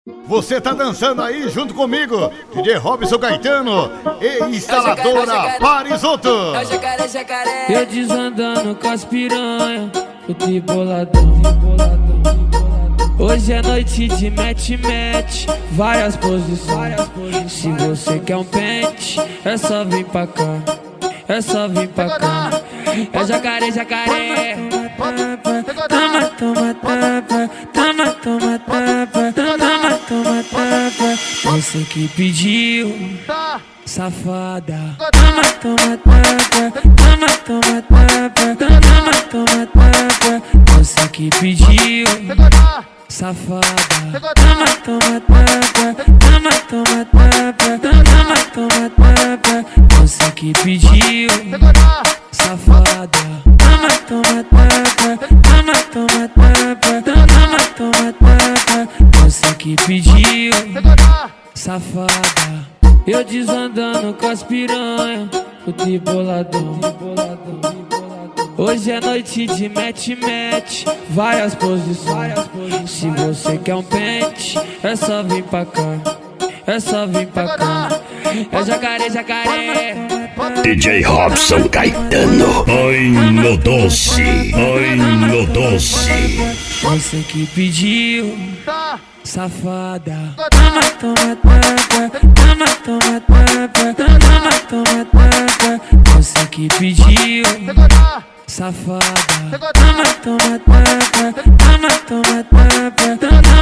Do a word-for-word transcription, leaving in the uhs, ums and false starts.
Você tá dançando aí junto comigo, D J Robson Caetano e instaladora Parisoto. Eu desandando com as piranha, o triboladão. Hoje é noite de match-match, várias posições. Se você quer um pente, é só vir pra cá, é só vir pra cá. É jacaré, jacaré. Toma, toma, tapa, toma, toma, tapa, toma, toma, tapa. Você que pediu, safada. Toma, toma, tapa, toma, toma, tapa, toma, toma, tapa. Você que pediu, safada. Toma, toma, tapa, toma, toma, tapa, toma, toma, tapa. Você que pediu, safada. Toma, toma, tapa, toma, toma, tapa, toma, toma, tapa. Você que pediu, safada. Eu desandando com as piranha, o triboladão. Hoje é noite de match-match, várias posições. Se você quer um pente, é só vir pra cá, é só vir pra cá. É jacaré, jacaré. D J Robson Caetano. Ai no doce, ai no doce. Você que pediu, safada. Toma, toma, tapa, toma, toma, tapa, toma, toma, tapa. Você que pediu, safada. Toma, toma, tapa, toma, toma, tapa, toma,